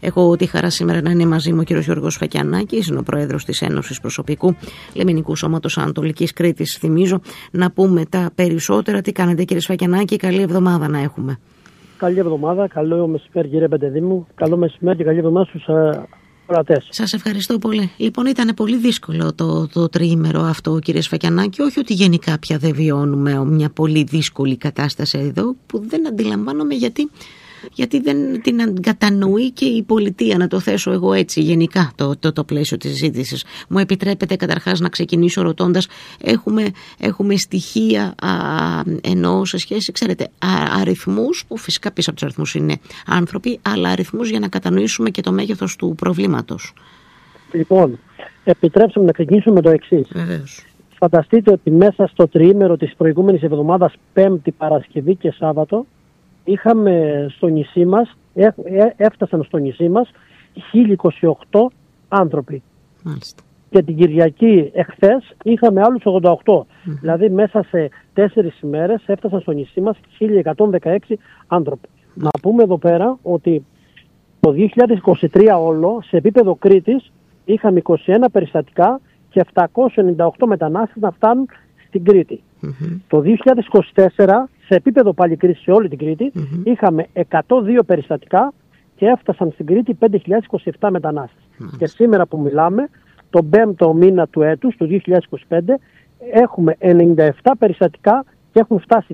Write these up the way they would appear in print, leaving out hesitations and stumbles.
Έχω τη χαρά σήμερα να είναι μαζί μου ο κύριος Γιώργος Φακιανάκης, είναι ο πρόεδρος της Ένωσης Προσωπικού Λιμενικού Σώματος Ανατολικής Κρήτης. Θυμίζω να πούμε τα περισσότερα. Τι κάνετε, κύριε Φακιανάκη? Καλή εβδομάδα να έχουμε. Καλή εβδομάδα, καλό μεσημέρι κύριε Πεντεδήμου, καλό μεσημέρι και καλή εβδομάδα στους ορατές. Σας ευχαριστώ πολύ. Λοιπόν, ήταν πολύ δύσκολο το τριήμερο αυτό, κύριε Σφακιανάκη. Όχι ότι γενικά πια δεν βιώνουμε μια πολύ δύσκολη κατάσταση εδώ, που δεν αντιλαμβάνομαι γιατί δεν την κατανοεί και η πολιτεία, να το θέσω εγώ έτσι γενικά το πλαίσιο της συζήτησης. Μου επιτρέπετε καταρχάς να ξεκινήσω ρωτώντας, έχουμε στοιχεία εννοώ σε σχέση, ξέρετε, αριθμούς, που φυσικά πίσω από τους αριθμούς είναι άνθρωποι, αλλά αριθμούς για να κατανοήσουμε και το μέγεθος του προβλήματος. Λοιπόν, επιτρέψτε μου να ξεκινήσουμε με το εξής. Βεβαίως. Φανταστείτε ότι μέσα στο τριήμερο της προηγούμενης εβδομάδας, Πέμπτη, Παρασκευή και Σάββατο, είχαμε στο νησί μας, έφτασαν στο νησί μας 1028 άνθρωποι. Μάλιστα. Και την Κυριακή εχθές είχαμε άλλους 88. Δηλαδή μέσα σε 4 ημέρες έφτασαν στο νησί μας 1116 άνθρωποι. Να πούμε εδώ πέρα ότι το 2023 όλο, σε επίπεδο Κρήτης, είχαμε 21 περιστατικά και 798 μετανάστες να φτάνουν στην Κρήτη. Το 2024, σε επίπεδο πάλι Κρήτης, σε όλη την Κρήτη, είχαμε 102 περιστατικά και έφτασαν στην Κρήτη 5.027 μετανάστες. Και σήμερα που μιλάμε, τον 5ο μήνα του έτους, του 2025, έχουμε 97 περιστατικά και έχουν φτάσει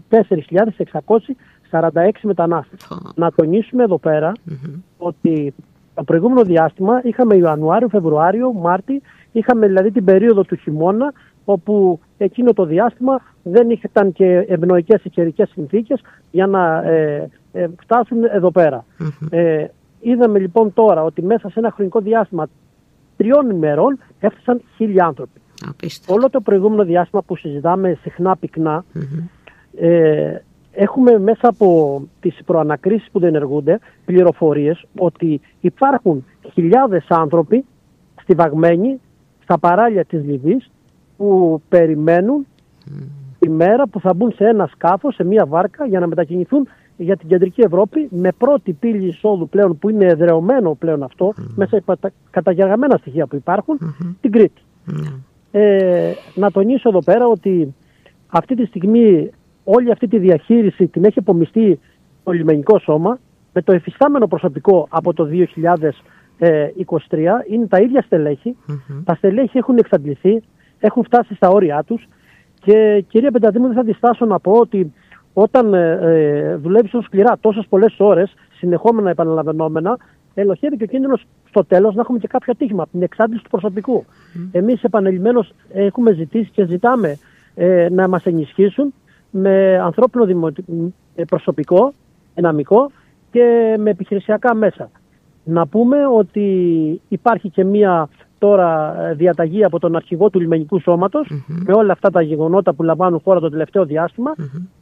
4.646 μετανάστες. Να τονίσουμε εδώ πέρα ότι το προηγούμενο διάστημα είχαμε Ιανουάριο, Φεβρουάριο, Μάρτι, είχαμε δηλαδή την περίοδο του χειμώνα, όπου εκείνο το διάστημα δεν ήταν και ευνοϊκές οι καιρικές συνθήκες για να φτάσουν εδώ πέρα. Είδαμε λοιπόν τώρα ότι μέσα σε ένα χρονικό διάστημα 3 ημερών έφτασαν 1.000 άνθρωποι. Όλο το προηγούμενο διάστημα που συζητάμε συχνά πυκνά, έχουμε μέσα από τις προανακρίσεις που διενεργούνται πληροφορίες ότι υπάρχουν χιλιάδες άνθρωποι στιβαγμένοι στα παράλια της Λιβύης που περιμένουν τη μέρα που θα μπουν σε ένα σκάφος, σε μια βάρκα, για να μετακινηθούν για την κεντρική Ευρώπη, με πρώτη πύλη εισόδου πλέον, που είναι εδρεωμένο πλέον αυτό, μέσα από τα καταγεγραμμένα στοιχεία που υπάρχουν, την Κρήτη. Να τονίσω εδώ πέρα ότι αυτή τη στιγμή όλη αυτή τη διαχείριση την έχει απομειστεί το λιμενικό σώμα, με το εφιστάμενο προσωπικό από το 2023, είναι τα ίδια στελέχη. Τα στελέχη έχουν εξαντληθεί, έχουν φτάσει στα όρια τους και κυρία Πενταδήμου, δεν θα διστάσω να πω ότι όταν δουλεύεις τόσο σκληρά τόσες πολλές ώρες, συνεχόμενα επαναλαμβανόμενα, ελοχεύει και ο κίνδυνος στο τέλος να έχουμε και κάποιο ατύχημα από την εξάντληση του προσωπικού. Εμείς επανειλημμένως έχουμε ζητήσει και ζητάμε να μας ενισχύσουν με ανθρώπινο προσωπικό, δυναμικό και με επιχειρησιακά μέσα. Να πούμε ότι υπάρχει και μία τώρα διαταγή από τον αρχηγό του Λιμενικού Σώματος, με όλα αυτά τα γεγονότα που λαμβάνουν χώρα το τελευταίο διάστημα,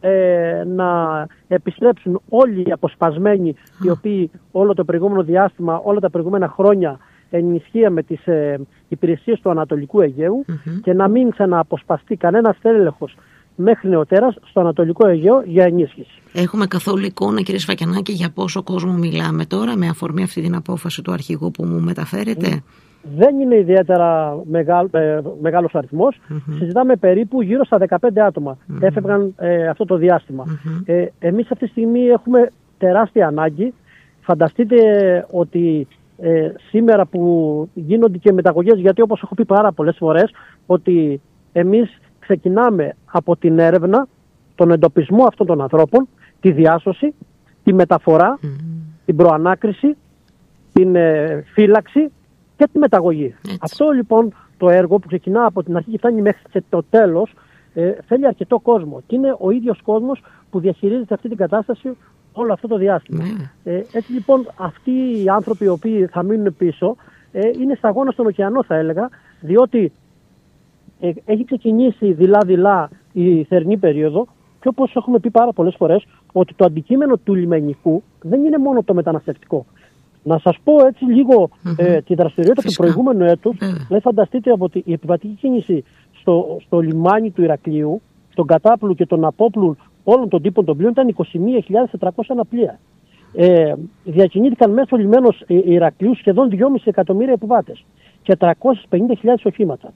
να επιστρέψουν όλοι οι αποσπασμένοι, οι οποίοι όλο το προηγούμενο διάστημα, όλα τα προηγούμενα χρόνια ενισχύαμε τις υπηρεσίες του Ανατολικού Αιγαίου και να μην ξανααποσπαστεί κανένας τέλεχος μέχρι νεοτέρας στο Ανατολικό Αιγαίο για ενίσχυση. Έχουμε καθόλου εικόνα, κύριε Σφακιανάκη, για πόσο κόσμο μιλάμε τώρα, με αφορμή αυτή την απόφαση του αρχηγού που μου μεταφέρετε? Δεν είναι ιδιαίτερα μεγάλος αριθμός. Συζητάμε περίπου γύρω στα 15 άτομα. Έφευγαν αυτό το διάστημα. Εμείς αυτή τη στιγμή έχουμε τεράστια ανάγκη. Φανταστείτε ότι σήμερα που γίνονται και μεταγωγές, γιατί όπως έχω πει πάρα πολλές φορές, ότι εμείς ξεκινάμε από την έρευνα, τον εντοπισμό αυτών των ανθρώπων, τη διάσωση, τη μεταφορά, την προανάκριση, την φύλαξη και τη μεταγωγή. Αυτό λοιπόν το έργο που ξεκινά από την αρχή και φτάνει μέχρι και το τέλος, θέλει αρκετό κόσμο. Και είναι ο ίδιος κόσμος που διαχειρίζεται αυτή την κατάσταση όλο αυτό το διάστημα. Έτσι λοιπόν αυτοί οι άνθρωποι οι οποίοι θα μείνουν πίσω είναι σταγόνα στον ωκεανό, θα έλεγα, διότι έχει ξεκινήσει δειλά-δειλά η θερινή περίοδο και όπως έχουμε πει πάρα πολλές φορές, ότι το αντικείμενο του λιμενικού δεν είναι μόνο το μεταναστευτικό. Να σας πω έτσι λίγο τη δραστηριότητα του προηγούμενου έτους. Δηλαδή φανταστείτε ότι η επιβατική κίνηση στο λιμάνι του Ηρακλείου, στον Κατάπλου και τον Απόπλου όλων των τύπων των πλοίων ήταν 21.401 πλοία. διακινήθηκαν μέσα στο λιμένο Ηρακλείου σχεδόν 2,5 εκατομμύρια επιβάτες και 350.000 οχήματα.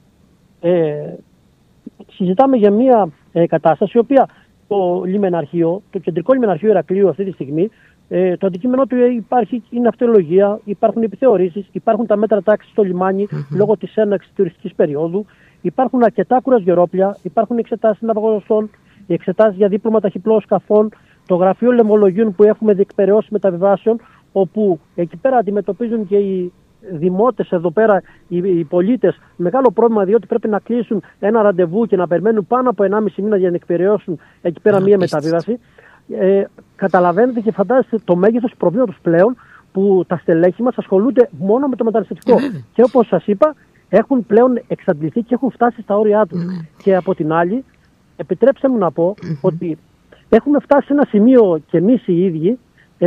Συζητάμε για μια κατάσταση η οποία το λιμεναρχείο, το κεντρικό λιμεναρχείο Ηρακλείου αυτή τη στιγμή, το αντικείμενό του είναι αυτολογία, υπάρχουν επιθεωρήσεις, υπάρχουν τα μέτρα τάξης στο λιμάνι λόγω της έναρξης τουριστικής περίοδου, υπάρχουν αρκετά κουρασγερόπλια, υπάρχουν εξετάσεις ναυαγοστών, οι εξετάσεις για δίπλωμα ταχυπλώων σκαφών, το γραφείο λεμολογίων που έχουμε διεκπεραιώσει μεταβιβάσεων, όπου εκεί πέρα αντιμετωπίζουν και οι δημότες εδώ πέρα, οι πολίτες, μεγάλο πρόβλημα, διότι πρέπει να κλείσουν ένα ραντεβού και να περιμένουν πάνω από 1,5 μήνα για να εκπεραιώσουν εκεί πέρα μία μεταβίβαση. Καταλαβαίνετε και φαντάζεστε το μέγεθος του προβλήματος πλέον, που τα στελέχη μας ασχολούνται μόνο με το μεταναστευτικό. Και όπως σας είπα, έχουν πλέον εξαντληθεί και έχουν φτάσει στα όρια τους. Και από την άλλη, επιτρέψτε μου να πω ότι έχουμε φτάσει σε ένα σημείο και εμείς οι ίδιοι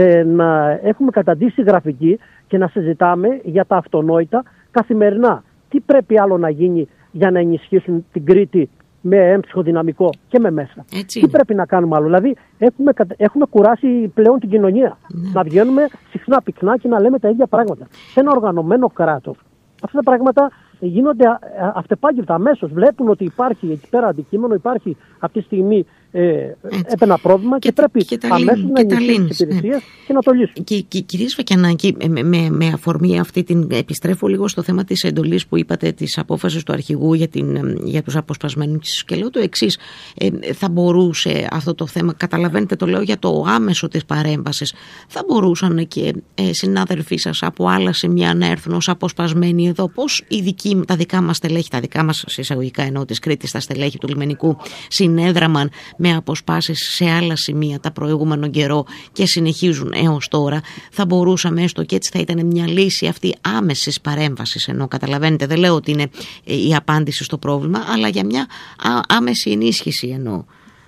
να έχουμε καταντήσει γραφική και να συζητάμε για τα αυτονόητα καθημερινά. Τι πρέπει άλλο να γίνει για να ενισχύσουν την Κρήτη με έμψυχο δυναμικό και με μέσα. Τι πρέπει να κάνουμε άλλο? Δηλαδή έχουμε κουράσει πλέον την κοινωνία. Να βγαίνουμε συχνά πυκνά και να λέμε τα ίδια πράγματα. Σε ένα οργανωμένο κράτος αυτά τα πράγματα γίνονται αυτεπάγγελτα αμέσως. Βλέπουν ότι υπάρχει εκεί πέρα αντικείμενο, υπάρχει αυτή τη στιγμή ένα πρόβλημα και πρέπει αμέσως να ενισχύσουν τις υπηρεσίες και να το λύσουν. Και κυρία Σφακιανάκη, με αφορμή αυτή την επιστρέφω λίγο στο θέμα της εντολής που είπατε, της απόφασης του αρχηγού για τους αποσπασμένους, και λέω το εξής: θα μπορούσε αυτό το θέμα, καταλαβαίνετε, το λέω για το άμεσο της παρέμβασης, θα μπορούσαν και συνάδελφοί σας από άλλα σημεία να έρθουν ως αποσπασμένοι εδώ? Πώς τα δικά μας στελέχη, τα δικά μας εισαγωγικά εννοώ της Κρήτης, τα στελέχη του λιμενικού, συνέδραμαν με αποσπάσεις σε άλλα σημεία τα προηγούμενο καιρό και συνεχίζουν έως τώρα? Θα μπορούσαμε έστω και έτσι, θα ήταν μια λύση αυτή άμεσης παρέμβασης, ενώ καταλαβαίνετε, δεν λέω ότι είναι η απάντηση στο πρόβλημα, αλλά για μια άμεση ενίσχυση εννοώ.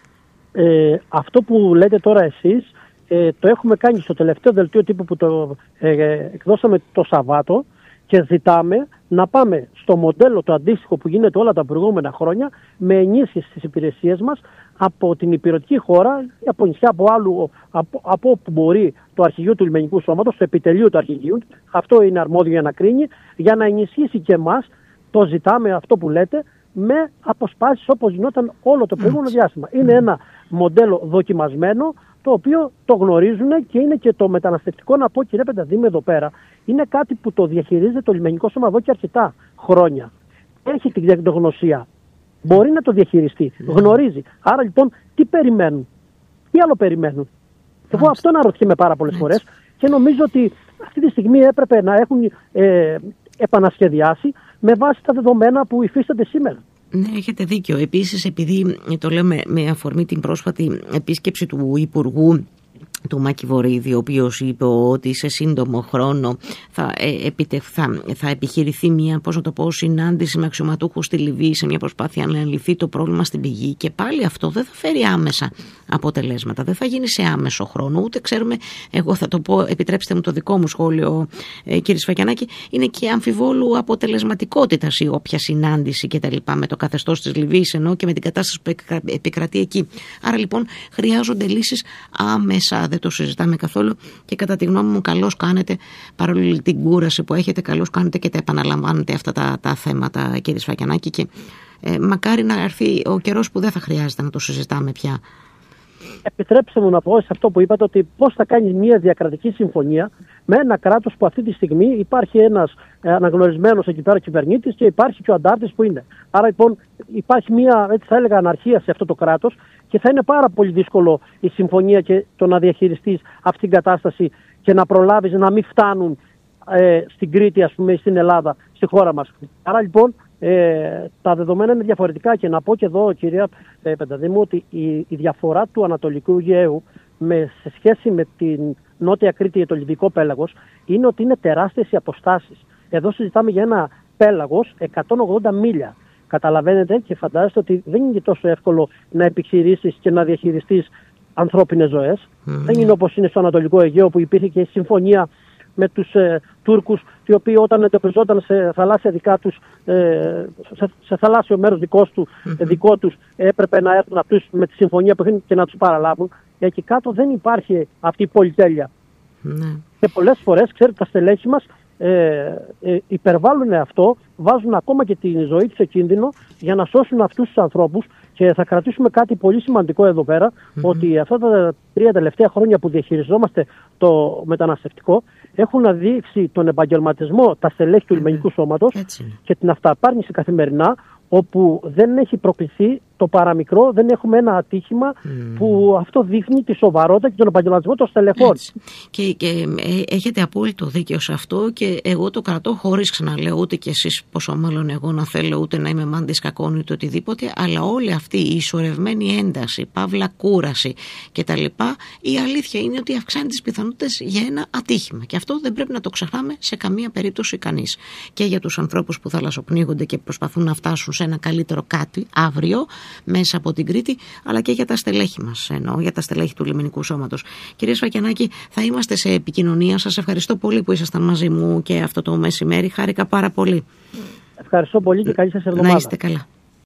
Αυτό που λέτε τώρα εσείς το έχουμε κάνει στο τελευταίο δελτίο τύπου που το εκδώσαμε το Σαββάτο, και ζητάμε να πάμε στο μοντέλο το αντίστοιχο που γίνεται όλα τα προηγούμενα χρόνια, με ενίσχυση στις υπηρεσίες μας από την υπηρετική χώρα, από νησιά, από όπου μπορεί, το αρχηγείο του λιμενικού σώματος, το επιτελείο του αρχηγείου, αυτό είναι αρμόδιο για να κρίνει, για να ενισχύσει και εμάς. Το ζητάμε αυτό που λέτε, με αποσπάσεις όπως γινόταν όλο το προηγούμενο διάστημα. Είναι ένα μοντέλο δοκιμασμένο, το οποίο το γνωρίζουν και είναι και το μεταναστευτικό, να πω, κύριε Πενταδήμη, εδώ πέρα. Είναι κάτι που το διαχειρίζεται το λιμενικό σώμα εδώ και αρκετά χρόνια. Έχει την τεχνογνωσία. Μπορεί να το διαχειριστεί. Γνωρίζει. Άρα λοιπόν τι περιμένουν? Τι άλλο περιμένουν? Εγώ αυτό αναρωτιέμαι πάρα πολλές φορές και νομίζω ότι αυτή τη στιγμή έπρεπε να έχουν επανασχεδιάσει με βάση τα δεδομένα που υφίστανται σήμερα. Ναι, έχετε δίκιο. Επίσης, επειδή το λέμε με αφορμή την πρόσφατη επίσκεψη του Υπουργού του Μάκη Βορίδη, ο οποίος είπε ότι σε σύντομο χρόνο θα επιχειρηθεί μια, συνάντηση με αξιωματούχους στη Λιβύη, σε μια προσπάθεια να λυθεί το πρόβλημα στην πηγή, και πάλι αυτό δεν θα φέρει άμεσα αποτελέσματα, δεν θα γίνει σε άμεσο χρόνο, ούτε ξέρουμε, εγώ θα το πω, επιτρέψτε μου το δικό μου σχόλιο, κύριε Σφακιανάκη, είναι και αμφιβόλου αποτελεσματικότητας η όποια συνάντηση και τα λοιπά με το καθεστώς της Λιβύης, ενώ και με την κατάσταση που επικρατεί εκεί. Άρα λοιπόν χρειάζονται λύσεις άμεσα. Δεν το συζητάμε καθόλου και κατά τη γνώμη μου καλώς κάνετε, παρόλη την κούραση που έχετε, καλώς κάνετε και τα επαναλαμβάνετε αυτά τα θέματα, κύριε Σφακιανάκη, και μακάρι να έρθει ο καιρός που δεν θα χρειάζεται να το συζητάμε πια. Επιτρέψτε μου να πω σε αυτό που είπατε, ότι πώς θα κάνει μια διακρατική συμφωνία με ένα κράτος που αυτή τη στιγμή υπάρχει ένας αναγνωρισμένος εκεί πέρα κυβερνήτης και υπάρχει και ο αντάρτης που είναι. Άρα λοιπόν υπάρχει μια, έτσι θα έλεγα, αναρχία σε αυτό το κράτος και θα είναι πάρα πολύ δύσκολο η συμφωνία και το να διαχειριστείς αυτή την κατάσταση και να προλάβεις να μην φτάνουν στην Κρήτη, ας πούμε, στην Ελλάδα, στη χώρα μας. Άρα λοιπόν τα δεδομένα είναι διαφορετικά και να πω και εδώ, κυρία Πενταδήμου, ότι η διαφορά του Ανατολικού Αιγαίου σε σχέση με την Νότια Κρήτη και το Λιβικό πέλαγος είναι ότι είναι τεράστιες οι αποστάσεις. Εδώ συζητάμε για ένα πέλαγος 180 μίλια. Καταλαβαίνετε και φαντάζεστε ότι δεν είναι τόσο εύκολο να επιχειρήσεις και να διαχειριστείς ανθρώπινες ζωές. Δεν είναι όπως είναι στο Ανατολικό Αιγαίο, που υπήρχε και συμφωνία με τους Τούρκους, οι οποίοι όταν εντοπιζόταν σε θαλάσσια δικά τους, σε θαλάσσιο μέρος δικό τους, έπρεπε να έρθουν αυτούς με τη συμφωνία που είχαν και να τους παραλάβουν. Εκεί κάτω δεν υπάρχει αυτή η πολυτέλεια. Ναι. Και πολλές φορές, ξέρετε, τα στελέχη μας υπερβάλλουν αυτό, βάζουν ακόμα και τη ζωή τους σε κίνδυνο για να σώσουν αυτούς τους ανθρώπους. Και θα κρατήσουμε κάτι πολύ σημαντικό εδώ πέρα, ότι αυτά τα 3 τελευταία χρόνια που διαχειριζόμαστε το μεταναστευτικό έχουν δείξει τον επαγγελματισμό, τα στελέχη του λιμενικού σώματος και την αυταπάρνηση καθημερινά, όπου δεν έχει προκληθεί το παραμικρό, δεν έχουμε ένα ατύχημα που αυτό δείχνει τη σοβαρότητα και τον επαγγελματισμό των στελεχών. Και έχετε απόλυτο δίκαιο σε αυτό και εγώ το κρατώ χωρίς, ξαναλέω, ούτε κι εσείς πόσο μάλλον εγώ να θέλω ούτε να είμαι μάντης κακών ούτε οτιδήποτε, αλλά όλη αυτή η ισορρευμένη ένταση, παύλα κούραση κτλ. Η αλήθεια είναι ότι αυξάνει τις πιθανότητες για ένα ατύχημα και αυτό δεν πρέπει να το ξεχνάμε σε καμία περίπτωση κανείς. Και για τους ανθρώπους που θαλασσοπνίγονται και προσπαθούν να φτάσουν σε ένα καλύτερο κάτι αύριο μέσα από την Κρήτη, αλλά και για τα στελέχη μας, εννοώ, για τα στελέχη του λιμενικού σώματος. Κύριε Σφακιανάκη, θα είμαστε σε επικοινωνία. Σας ευχαριστώ πολύ που ήσασταν μαζί μου και αυτό το μεσημέρι. Χάρηκα πάρα πολύ. Ευχαριστώ πολύ και καλή σας εβδομάδα. Να είστε καλά.